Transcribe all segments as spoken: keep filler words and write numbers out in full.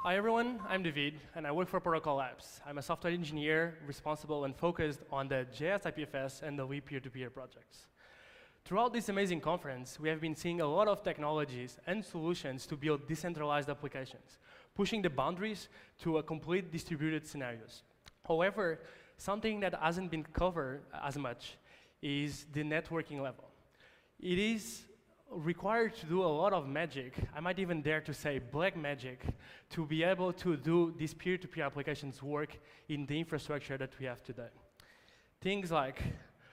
Hi everyone, I'm David, and I work for Protocol Labs. I'm a software engineer responsible and focused on the J S I P F S and the Leap peer-to-peer projects. Throughout this amazing conference, we have been seeing a lot of technologies and solutions to build decentralized applications, pushing the boundaries to a complete distributed scenarios. However, something that hasn't been covered as much is the networking level. It is required to do a lot of magic, I might even dare to say black magic, to be able to do these peer-to-peer applications work in the infrastructure that we have today. Things like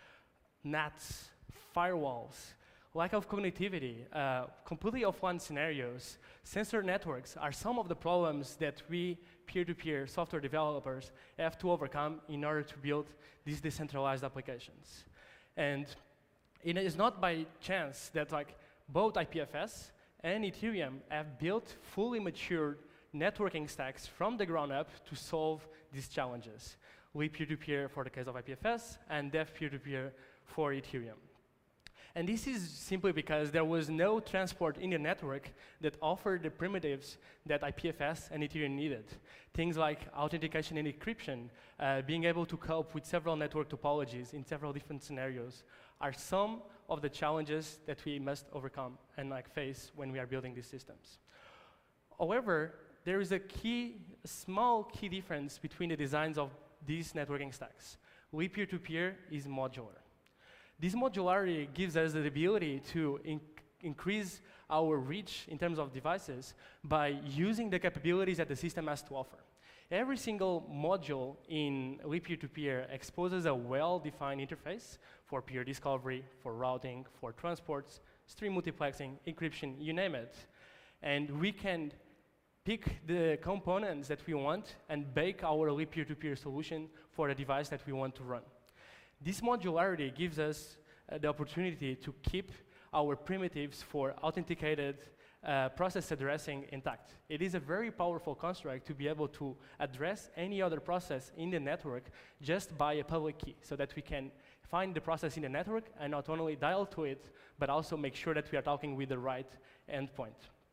N A Ts, firewalls, lack of connectivity, uh, completely offline scenarios, sensor networks are some of the problems that we peer-to-peer software developers have to overcome in order to build these decentralized applications. And it is not by chance that like both I P F S and Ethereum have built fully matured networking stacks from the ground up to solve these challenges. Leap peer-to-peer for the case of I P F S and Dev peer-to-peer for Ethereum. And this is simply because there was no transport in the network that offered the primitives that I P F S and Ethereum needed. Things like authentication and encryption, uh, being able to cope with several network topologies in several different scenarios are some of the challenges that we must overcome and like face when we are building these systems. However, there is a key, a small key difference between the designs of these networking stacks. Leap peer-to-peer is modular. This modularity gives us the ability to in increase our reach in terms of devices by using the capabilities that the system has to offer. Every single module in Leap peer-to-peer exposes a well-defined interface for peer discovery, for routing, for transports, stream multiplexing, encryption, you name it. And we can pick the components that we want and bake our Leap peer-to-peer solution for the device that we want to run. This modularity gives us uh, the opportunity to keep our primitives for authenticated uh, process addressing intact. It is a very powerful construct to be able to address any other process in the network just by a public key, so that we can find the process in the network and not only dial to it, but also make sure that we are talking with the right endpoint.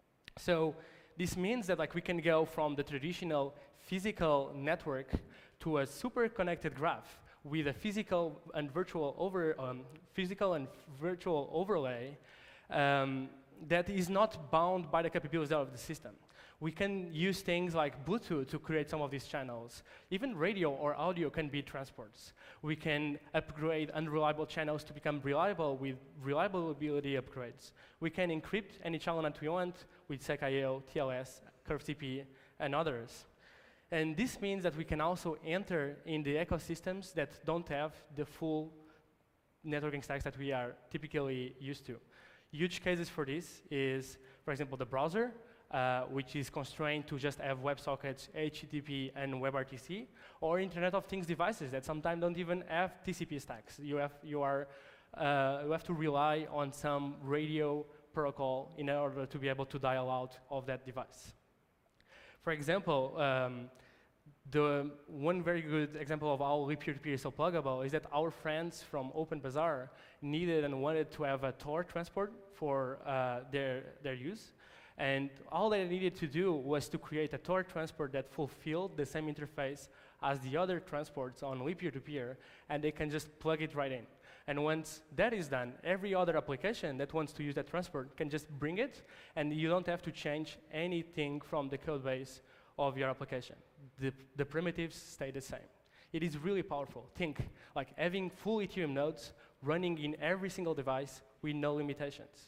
So this means that like we can go from the traditional physical network to a super connected graph with a physical and virtual over um, physical and virtual overlay um, that is not bound by the capabilities of the system. We can use things like Bluetooth to create some of these channels. Even radio or audio can be transports. We can upgrade unreliable channels to become reliable with reliability upgrades. We can encrypt any channel that we want with S E C I O, T L S, Curve C P, and others. And this means that we can also enter in the ecosystems that don't have the full networking stacks that we are typically used to. Huge cases for this is, for example, the browser, uh, which is constrained to just have WebSockets, H T T P, and WebRTC, or Internet of Things devices that sometimes don't even have T C P stacks. You have, you are, uh, you have to rely on some radio protocol in order to be able to dial out of that device. For example, um, the one very good example of how Leap peer-to-peer is so pluggable is that our friends from OpenBazaar needed and wanted to have a Tor transport for uh, their, their use. And all they needed to do was to create a Tor transport that fulfilled the same interface as the other transports on Leap peer-to-peer, and they can just plug it right in. And once that is done, every other application that wants to use that transport can just bring it, and you don't have to change anything from the code base of your application. The, the primitives stay the same. It is really powerful. Think, like having full Ethereum nodes running in every single device with no limitations.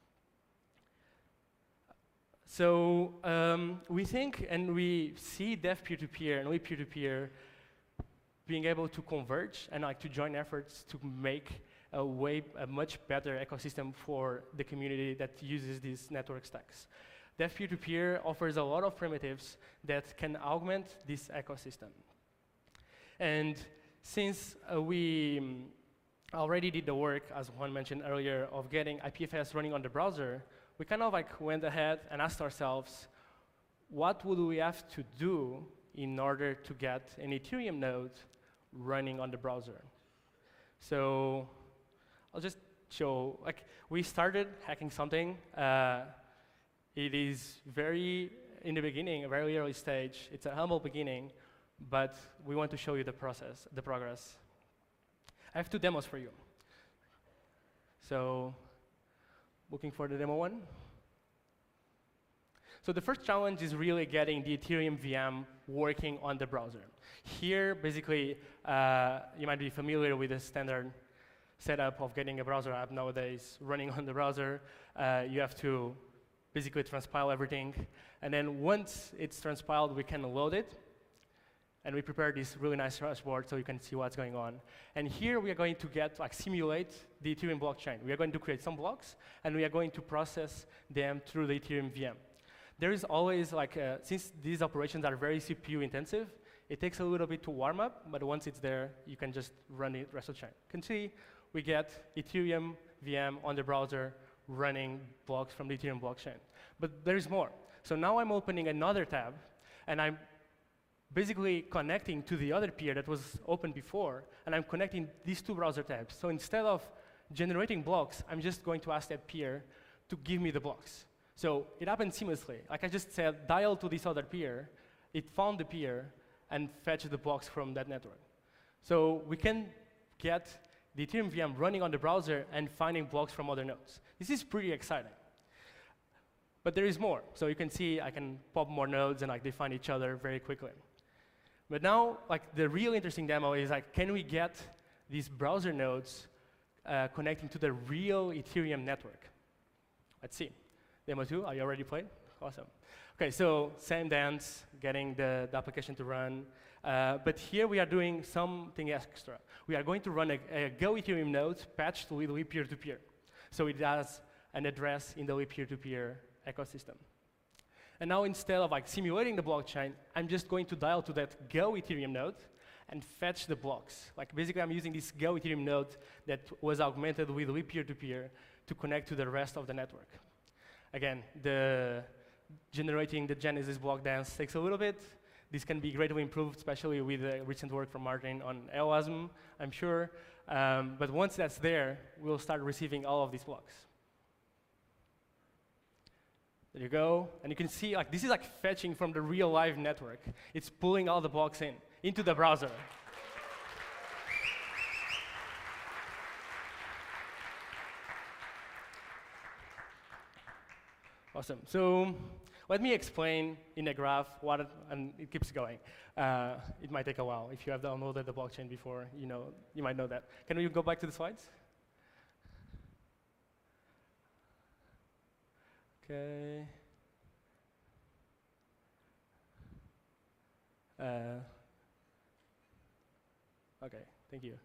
So um, we think and we see Dev peer-to-peer and Leap peer-to-peer being able to converge and like to join efforts to make a way, a much better ecosystem for the community that uses these network stacks. Dev peer-to-peer offers a lot of primitives that can augment this ecosystem. And since uh, we um, already did the work, as Juan mentioned earlier, of getting I P F S running on the browser, we kind of like went ahead and asked ourselves, what would we have to do in order to get an Ethereum node running on the browser? So I'll just show, like, we started hacking something. Uh, it is very in the beginning, a very early stage. It's a humble beginning, but we want to show you the process, the progress. I have two demos for you. So, looking for the demo one. So the first challenge is really getting the Ethereum V M working on the browser. Here, basically, uh, you might be familiar with the standard setup of getting a browser app nowadays running on the browser. Uh, you have to basically transpile everything. And then once it's transpiled, we can load it. And we prepare this really nice dashboard so you can see what's going on. And here we are going to get, like, simulate the Ethereum blockchain. We are going to create some blocks, and we are going to process them through the Ethereum V M. There is always, like, uh, since these operations are very C P U intensive, it takes a little bit to warm up, but once it's there, you can just run the rest of the chain. You can see we get Ethereum V M on the browser running blocks from the Ethereum blockchain. But there is more. So now I'm opening another tab, and I'm basically connecting to the other peer that was open before, and I'm connecting these two browser tabs. So instead of generating blocks, I'm just going to ask that peer to give me the blocks. So it happened seamlessly. Like I just said, dial to this other peer, it found the peer, and fetched the blocks from that network. So we can get the Ethereum V M running on the browser and finding blocks from other nodes. This is pretty exciting. But there is more. So you can see I can pop more nodes and, like, they find each other very quickly. But now, like, the real interesting demo is, like, can we get these browser nodes uh, connecting to the real Ethereum network? Let's see. Demo two, are you already played? Awesome. Okay, so same dance, getting the, the application to run. Uh, but here we are doing something extra. We are going to run a, a Go Ethereum node patched with Leap peer-to-peer. So it has an address in the Leap peer-to-peer ecosystem. And now instead of, like, simulating the blockchain, I'm just going to dial to that Go Ethereum node and fetch the blocks. Like, basically, I'm using this Go Ethereum node that was augmented with Leap peer-to-peer to connect to the rest of the network. Again, the generating the Genesis block dance takes a little bit. This can be greatly improved, especially with the recent work from Martin on EOASM, I'm sure. Um, but once that's there, we'll start receiving all of these blocks. There you go. And you can see, like, this is like fetching from the real live network. It's pulling all the blocks in, into the browser. Awesome. So let me explain in a graph what, it, and it keeps going. Uh, it might take a while. If you have downloaded the blockchain before, you know, you might know that. Can we go back to the slides? Okay. Uh, okay, thank you.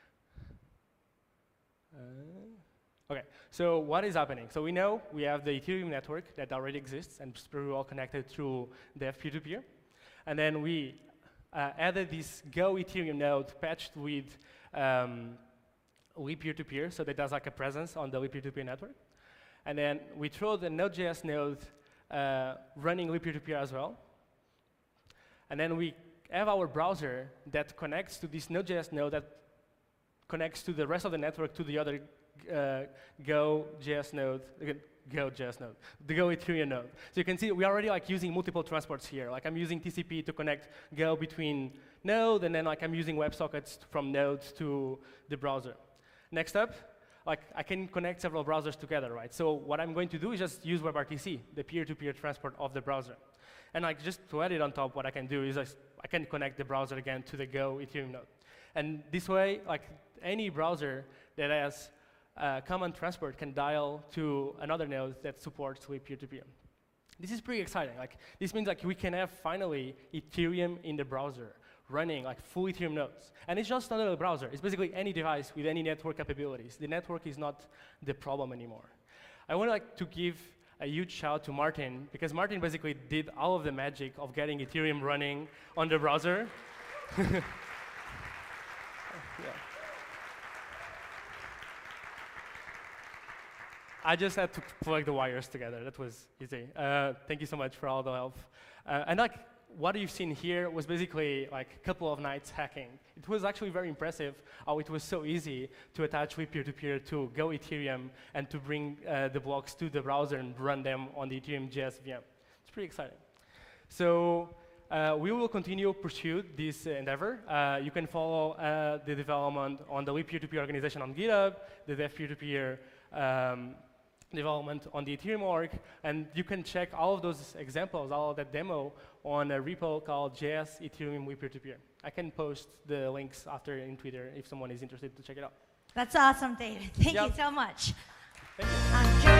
Uh, Okay, so what is happening? So we know we have the Ethereum network that already exists, and it's pretty well connected through the peer-to-peer. And then we uh, added this Go Ethereum node patched with um, Leap peer-to-peer, so that does, like, a presence on the Leap peer-to-peer network. And then we throw the Node.js node uh, running Leap peer-to-peer as well. And then we have our browser that connects to this Node.js node that connects to the rest of the network to the other Uh, Go.js node, uh, Go.js node, the Go Ethereum node. So you can see we're already, like, using multiple transports here. Like, I'm using T C P to connect Go between node, and then, like, I'm using WebSockets from node to the browser. Next up, like, I can connect several browsers together, right? So what I'm going to do is just use WebRTC, the peer-to-peer transport of the browser. And, like, just to add it on top, what I can do is I, I can connect the browser again to the Go Ethereum node. And this way, like, any browser that has Uh, common transport can dial to another node that supports Leap peer-to-peer. This is pretty exciting. Like, this means, like, we can have finally Ethereum in the browser running, like, full Ethereum nodes. And it's just not a browser. It's basically any device with any network capabilities. The network is not the problem anymore. I would like to give a huge shout to Martin, because Martin basically did all of the magic of getting Ethereum running on the browser. Yeah. I just had to plug the wires together. That was easy. Uh, thank you so much for all the help. Uh, and, like, what you've seen here was basically, like, a couple of nights hacking. It was actually very impressive how it was so easy to attach Leap peer-to-peer to Go Ethereum and to bring uh, the blocks to the browser and run them on the Ethereum J S V M. It's pretty exciting. So uh, we will continue to pursue this uh, endeavor. Uh, you can follow uh, the development on the Leap peer-to-peer organization on GitHub, the Dev peer-to-peer um, development on the Ethereum org, and you can check all of those examples, all of that demo on a repo called J S Ethereum Leap peer-to-peer. I can post the links after in Twitter if someone is interested to check it out. That's awesome, David. Thank Yep. you so much. Thank you. Um,